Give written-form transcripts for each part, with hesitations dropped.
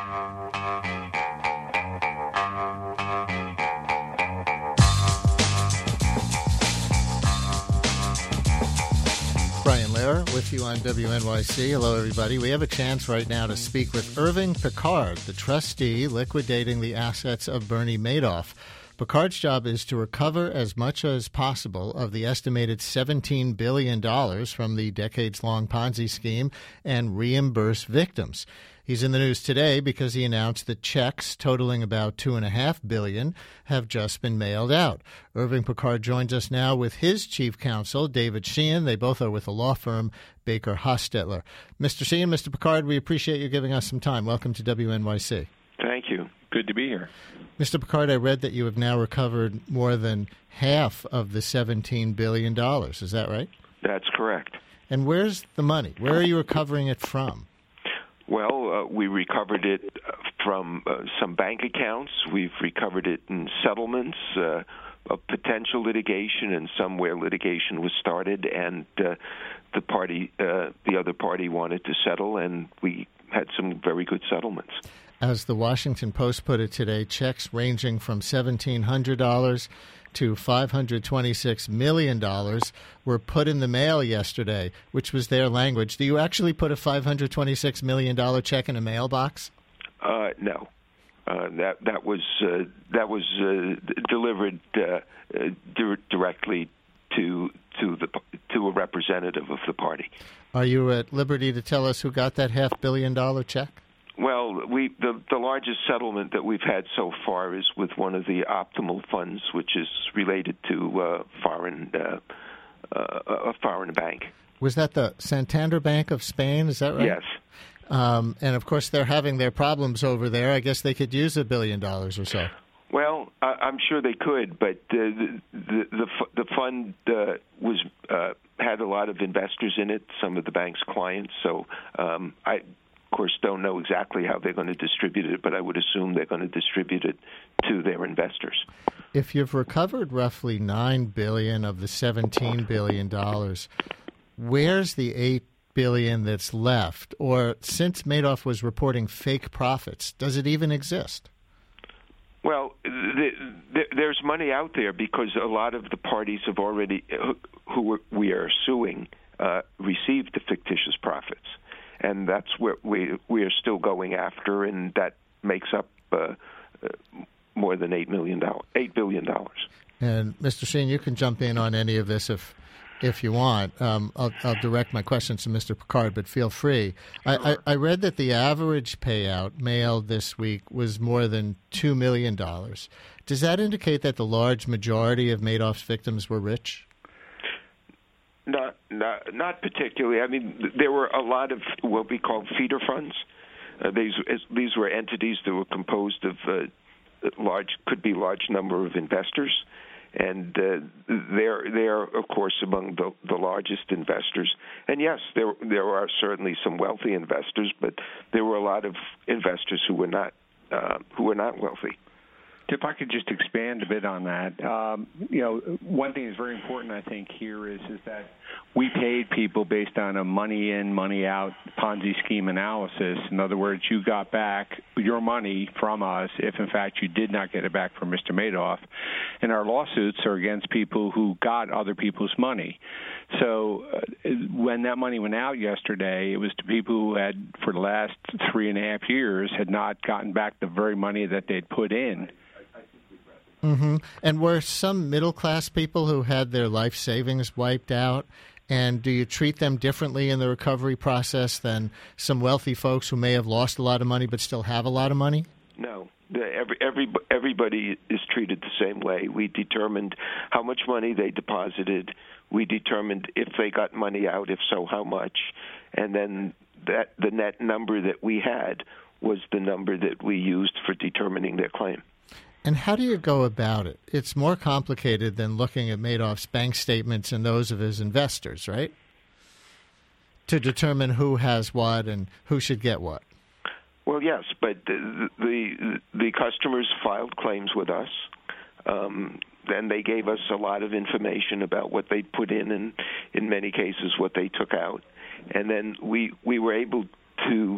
Brian Lehrer with you on WNYC. Hello, everybody. We have a chance right now to speak with Irving Picard, the trustee liquidating the assets of Bernie Madoff. Picard's job is to recover as much as possible of the estimated $17 billion from the decades-long Ponzi scheme and reimburse victims. He's in the news today because he announced that checks totaling about $2.5 billion have just been mailed out. Irving Picard joins us now with his chief counsel, David Sheehan. They both are with the law firm Baker Hostetler. Mr. Sheehan, Mr. Picard, we appreciate you giving us some time. Welcome to WNYC. Thank you. Good to be here. Mr. Picard, I read that you have now recovered more than half of the $17 billion. Is that right? That's correct. And where's the money? Where are you recovering it from? Well, we recovered it from some bank accounts. We've recovered it in settlements, of potential litigation, and some where litigation was started, and the other party wanted to settle, and we had some very good settlements. As the Washington Post put it today, checks ranging from $1,700 to $526 million were put in the mail yesterday, which was their language. Do you actually put a $526 million check in a mailbox? No. That was delivered directly to a representative of the party. Are you at liberty to tell us who got that $500 million check? Well, the largest settlement that we've had so far is with one of the optimal funds, which is related to a foreign bank. Was that the Santander Bank of Spain? Is that right? Yes. And of course, they're having their problems over there. I guess they could use $1 billion or so. Well, I'm sure they could, but the fund had a lot of investors in it, some of the bank's clients. So I, of course, don't know exactly how they're going to distribute it, but I would assume they're going to distribute it to their investors. If you've recovered roughly $9 billion of the $17 billion, where's the $8 billion that's left? Or since Madoff was reporting fake profits, does it even exist? Well, there's money out there because a lot of the parties have already, who we are suing, received the fictitious profits. And that's what we are still going after, and that makes up more than $8 billion. And Mr. Sheehan, you can jump in on any of this if you want. I'll direct my questions to Mr. Picard, but feel free. I read that the average payout mailed this week was more than $2 million. Does that indicate that the large majority of Madoff's victims were rich? Not particularly. I mean, there were a lot of what we call feeder funds. These were entities that were composed of could be large number of investors, and they're of course among the largest investors. And yes, there are certainly some wealthy investors, but there were a lot of investors who were not wealthy. If I could just expand a bit on that, one thing that's very important, I think, here is that we paid people based on a money in, money out Ponzi scheme analysis. In other words, you got back your money from us if, in fact, you did not get it back from Mr. Madoff. And our lawsuits are against people who got other people's money. So when that money went out yesterday, it was to people who had, for the last 3.5 years, had not gotten back the very money that they'd put in. Mm-hmm. And were some middle-class people who had their life savings wiped out? And do you treat them differently in the recovery process than some wealthy folks who may have lost a lot of money but still have a lot of money? No. Everybody is treated the same way. We determined how much money they deposited. We determined if they got money out, if so, how much. And then the net number that we had was the number that we used for determining their claim. And how do you go about it? It's more complicated than looking at Madoff's bank statements and those of his investors, right? To determine who has what and who should get what. Well, yes, but the customers filed claims with us. Then they gave us a lot of information about what they put in, and in many cases what they took out. And then we were able to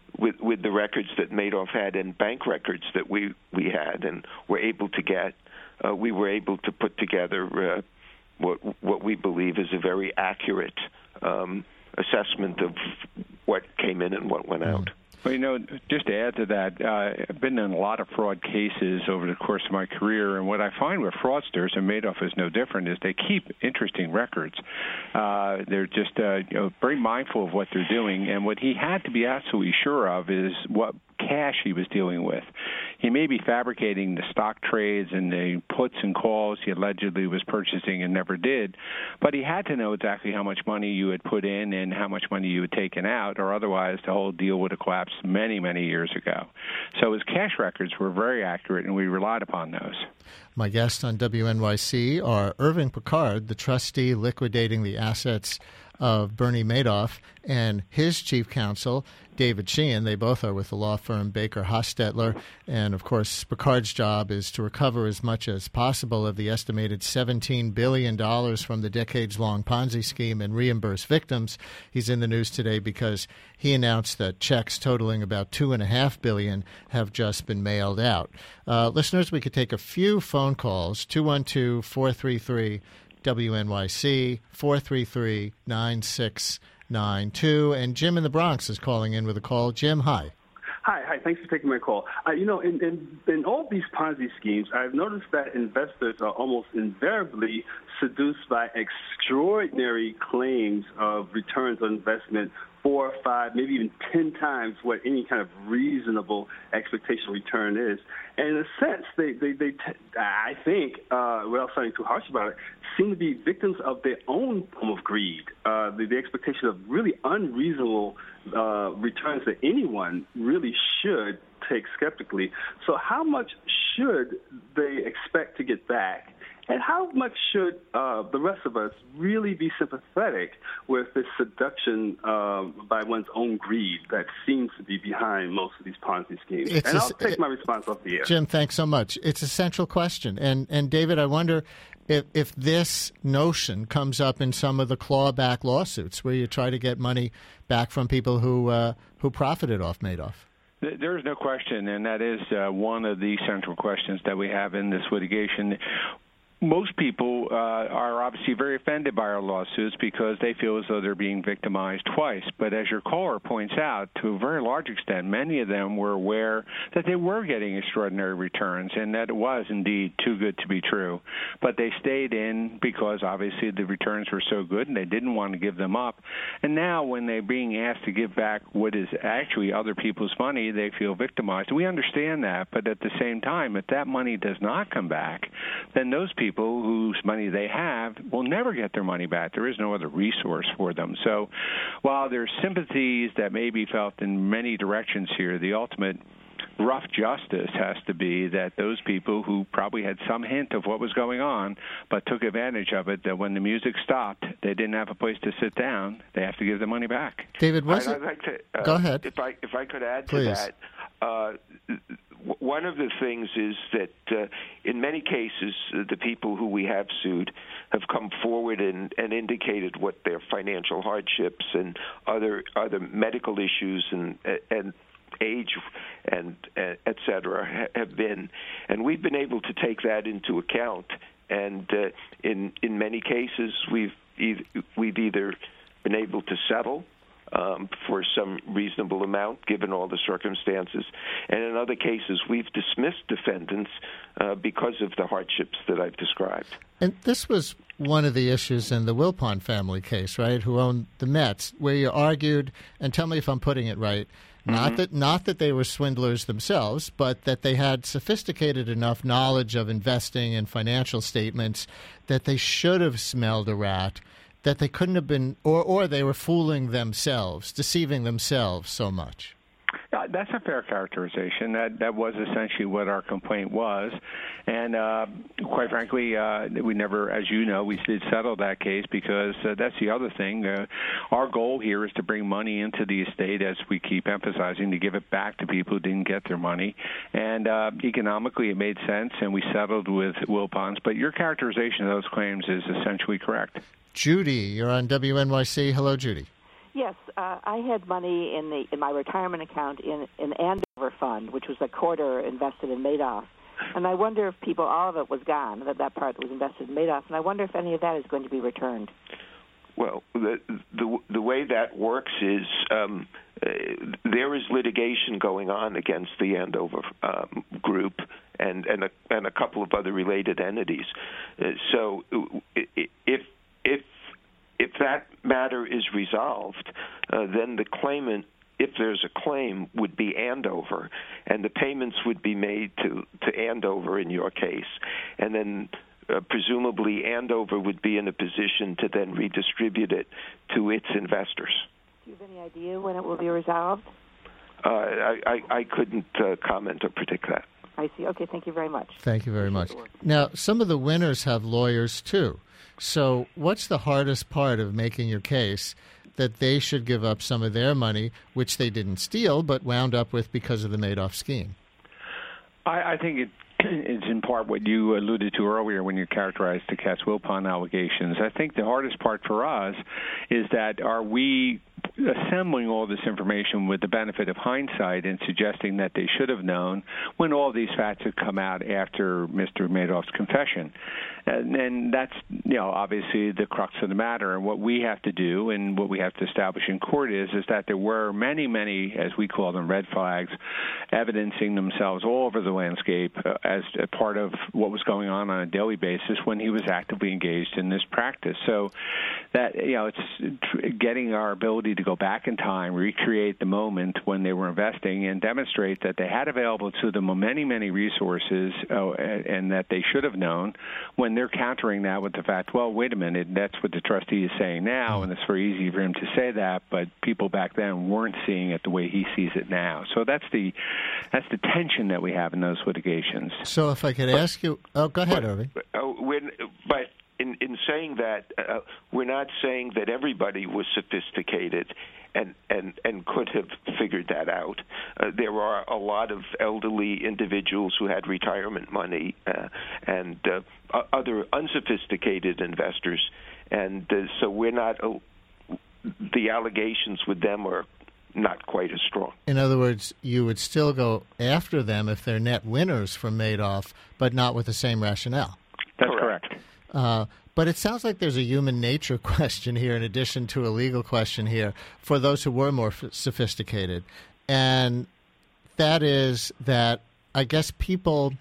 with the records that Madoff had and bank records that we had and were able to get, we were able to put together what we believe is a very accurate assessment of what came in and what went out. Well, just to add to that, I've been in a lot of fraud cases over the course of my career, and what I find with fraudsters, and Madoff is no different, is they keep interesting records. They're just very mindful of what they're doing, and what he had to be absolutely sure of is what cash he was dealing with. He may be fabricating the stock trades and the puts and calls he allegedly was purchasing and never did, but he had to know exactly how much money you had put in and how much money you had taken out, or otherwise the whole deal would have collapsed many, many years ago. So his cash records were very accurate, and we relied upon those. My guests on WNYC are Irving Picard, the trustee liquidating the assets of Bernie Madoff, and his chief counsel, David Sheehan. They both are with the law firm Baker Hostetler. And, of course, Picard's job is to recover as much as possible of the estimated $17 billion from the decades-long Ponzi scheme and reimburse victims. He's in the news today because he announced that checks totaling about $2.5 billion have just been mailed out. Listeners, we could take a few phone calls, 212-433 WNYC, 433-9692. And Jim in the Bronx is calling in with a call. Jim, hi. Hi. Thanks for taking my call. In all these Ponzi schemes, I've noticed that investors are almost invariably seduced by extraordinary claims of returns on investment 4, 5, maybe even 10 times what any kind of reasonable expectation return is. And in a sense, they I think, without sounding too harsh about it, seem to be victims of their own form of greed, the expectation of really unreasonable returns that anyone really should take skeptically. So how much should they expect to get back? And how much should the rest of us really be sympathetic with this seduction by one's own greed that seems to be behind most of these Ponzi schemes? I'll take my response off the air. Jim, thanks so much. It's a central question. And David, I wonder if this notion comes up in some of the clawback lawsuits where you try to get money back from people who profited off Madoff. There is no question, and that is one of the central questions that we have in this litigation. Most people are obviously very offended by our lawsuits because they feel as though they're being victimized twice. But as your caller points out, to a very large extent, many of them were aware that they were getting extraordinary returns and that it was indeed too good to be true. But they stayed in because obviously the returns were so good and they didn't want to give them up. And now when they're being asked to give back what is actually other people's money, they feel victimized. We understand that, but at the same time, if that money does not come back, then those people whose money they have will never get their money back. There is no other resource for them. So while there's sympathies that may be felt in many directions here, the ultimate rough justice has to be that those people who probably had some hint of what was going on but took advantage of it, that when the music stopped, they didn't have a place to sit down, they have to give the money back. David, I'd like to, go ahead. If I could add Please. to that, one of the things is that in many cases, the people who we have sued have come forward and indicated what their financial hardships and other medical issues and age and et cetera have been, and we've been able to take that into account. And in many cases, we've either been able to settle for some reasonable amount, given all the circumstances. And in other cases, we've dismissed defendants because of the hardships that I've described. And this was one of the issues in the Wilpon family case, right, who owned the Mets, where you argued, and tell me if I'm putting it right, not that they were swindlers themselves, but that they had sophisticated enough knowledge of investing and financial statements that they should have smelled a rat, that they couldn't have been, or they were fooling themselves, deceiving themselves so much. That's a fair characterization. That was essentially what our complaint was. And quite frankly, we never, as you know, we did settle that case because that's the other thing. Our goal here is to bring money into the estate, as we keep emphasizing, to give it back to people who didn't get their money. And economically, it made sense, and we settled with Wilpons. But your characterization of those claims is essentially correct. Judy, you're on WNYC. Hello, Judy. Yes, I had money in my retirement account in an Andover fund, which was a quarter invested in Madoff. And I wonder if all of it was gone, that part was invested in Madoff, and I wonder if any of that is going to be returned. Well, the way that works is there is litigation going on against the Andover group and a couple of other related entities. So if that matter is resolved, then the claimant, if there's a claim, would be Andover, and the payments would be made to Andover in your case, and then presumably Andover would be in a position to then redistribute it to its investors. Do you have any idea when it will be resolved? I couldn't comment or predict that. I see. Okay, thank you very much. Thank you very much. Now, some of the winners have lawyers, too. So what's the hardest part of making your case that they should give up some of their money, which they didn't steal but wound up with because of the Madoff scheme? I think it's in part what you alluded to earlier when you characterized the Katz-Wilpon allegations. I think the hardest part for us is that are we assembling all this information with the benefit of hindsight and suggesting that they should have known when all these facts had come out after Mr. Madoff's confession. And that's, obviously the crux of the matter. And what we have to do and what we have to establish in court is that there were many, many, as we call them, red flags, evidencing themselves all over the landscape as a part of what was going on a daily basis when he was actively engaged in this practice. So that, it's getting our ability to go back in time, recreate the moment when they were investing, and demonstrate that they had available to them many, many resources and that they should have known when they're countering that with the fact, well, wait a minute, that's what the trustee is saying now, and it's very easy for him to say that, but people back then weren't seeing it the way he sees it now. So that's the tension that we have in those litigations. So if I could ask you... Oh, go ahead, Irving. But in saying that, we're not saying that everybody was sophisticated and could have figured that out. There are a lot of elderly individuals who had retirement money and other unsophisticated investors, and so we're not. The allegations with them are not quite as strong. In other words, you would still go after them if they're net winners from Madoff, but not with the same rationale. That's correct. But it sounds like there's a human nature question here in addition to a legal question here for those who were more sophisticated. And that is that I guess people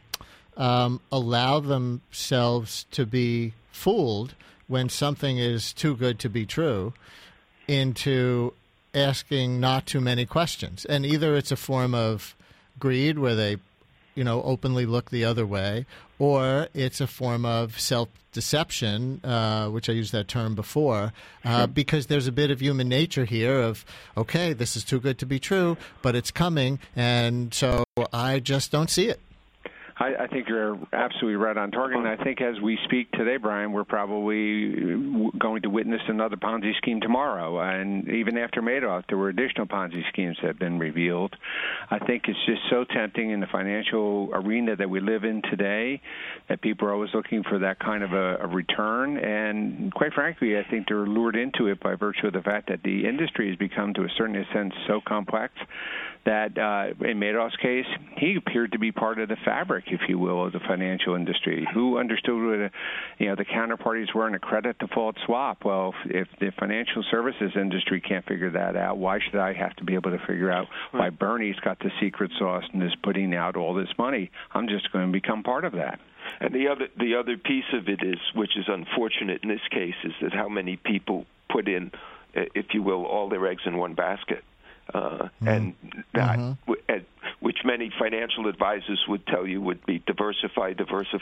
allow themselves to be fooled when something is too good to be true into asking not too many questions. And either it's a form of greed where they openly look the other way, or it's a form of self-deception, which I used that term before, because there's a bit of human nature here of, okay, this is too good to be true, but it's coming, and so I just don't see it. I think you're absolutely right on target, and I think as we speak today, Brian, we're probably going to witness another Ponzi scheme tomorrow. And even after Madoff, there were additional Ponzi schemes that have been revealed. I think it's just so tempting in the financial arena that we live in today that people are always looking for that kind of a return. And quite frankly, I think they're lured into it by virtue of the fact that the industry has become, to a certain extent, so complex that in Madoff's case, he appeared to be part of the fabric, if you will, of the financial industry. Who understood what the counterparties were in a credit default swap? Well, if the financial services industry can't figure that out, why should I have to be able to figure out why Bernie's got the secret sauce and is putting out all this money? I'm just going to become part of that. And the other piece of it is, which is unfortunate in this case, is that how many people put in, if you will, all their eggs in one basket. And that, which many financial advisors would tell you would be diversify.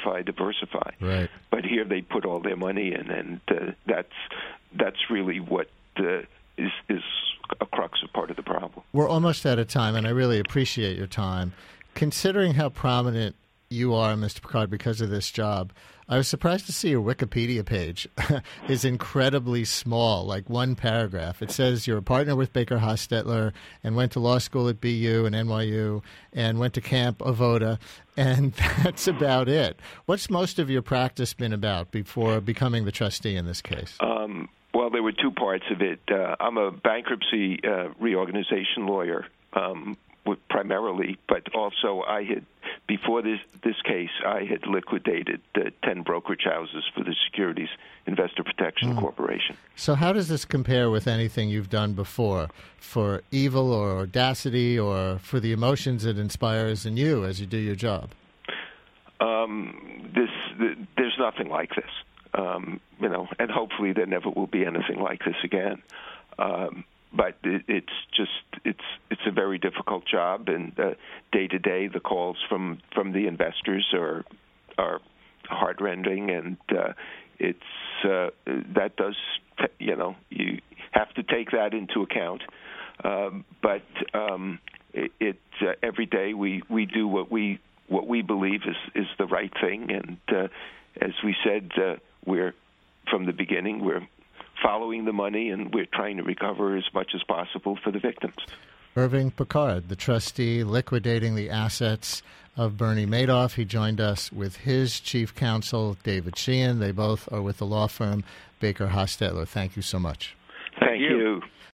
Right. But here they put all their money in, and that's really what is a crux of part of the problem. We're almost out of time, and I really appreciate your time. Considering how prominent you are, Mr. Picard, because of this job, I was surprised to see your Wikipedia page is incredibly small, like one paragraph. It says you're a partner with Baker Hostetler and went to law school at BU and NYU and went to Camp Avoda, and that's about it. What's most of your practice been about before becoming the trustee in this case? Well, there were two parts of it. I'm a bankruptcy reorganization lawyer, primarily, but also before this case, I had liquidated 10 brokerage houses for the Securities Investor Protection Corporation. So how does this compare with anything you've done before, for evil or audacity, or for the emotions it inspires in you as you do your job? There's nothing like this, and hopefully there never will be anything like this again. But it's a very difficult job, and day to day the calls from the investors are heartrending, and that does you have to take that into account. But every day we do what we believe is the right thing, and as we said, we're from the beginning we're following the money, and we're trying to recover as much as possible for the victims. Irving Picard, the trustee liquidating the assets of Bernie Madoff. He joined us with his chief counsel, David Sheehan. They both are with the law firm Baker Hostetler. Thank you so much. Thank you.